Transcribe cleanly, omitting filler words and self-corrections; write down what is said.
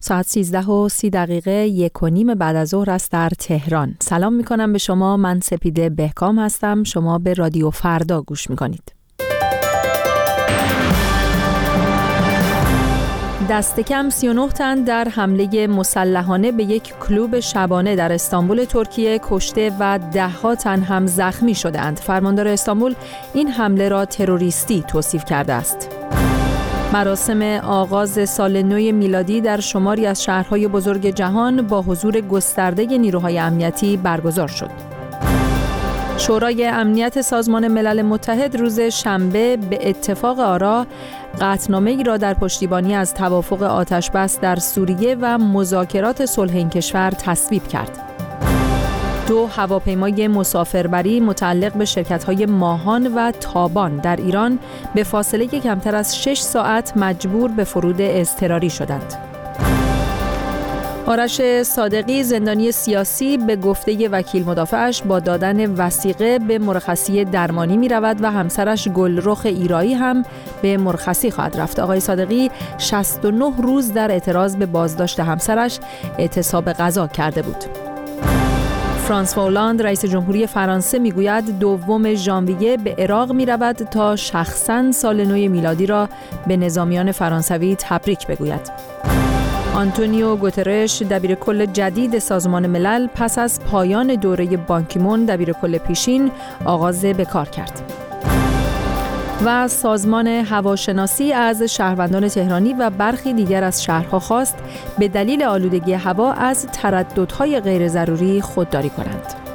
ساعت 13:30 1:30 بعد از ظهر است در تهران. سلام میکنم به شما. من سپیده بهکام هستم. شما به رادیو فردا گوش میکنید. دست کم 39 تن در حمله مسلحانه به یک کلوب شبانه در استانبول ترکیه کشته و 10 تن هم زخمی شدند. فرماندار استانبول این حمله را تروریستی توصیف کرده است. مراسم آغاز سال نو میلادی در شماری از شهرهای بزرگ جهان با حضور گسترده نیروهای امنیتی برگزار شد. شورای امنیت سازمان ملل متحد روز شنبه به اتفاق آرا قطعنامه‌ای را در پشتیبانی از توافق آتش‌بس در سوریه و مذاکرات صلح این کشور تصویب کرد. 2 هواپیمای مسافربری متعلق به شرکت‌های ماهان و تابان در ایران به فاصله کمتر از 6 ساعت مجبور به فرود اضطراری شدند. آرش صادقی زندانی سیاسی به گفته وکیل مدافعش با دادن وثیقه به مرخصی درمانی می رود و همسرش گلرخ ایرایی هم به مرخصی خواهد رفت. آقای صادقی 69 روز در اعتراض به بازداشت همسرش اعتصاب غذا کرده بود. فرانسوا هولند رئیس جمهوری فرانسه میگوید 2 ژانویه به عراق می رود تا شخصاً سال نو میلادی را به نظامیان فرانسوی تبریک بگوید. آنتونیو گوترش دبیرکل جدید سازمان ملل پس از پایان دوره بانکیمون دبیرکل پیشین آغاز به کار کرد. و سازمان هواشناسی از شهروندان تهرانی و برخی دیگر از شهرها خواست به دلیل آلودگی هوا از ترددهای غیر ضروری خودداری کنند.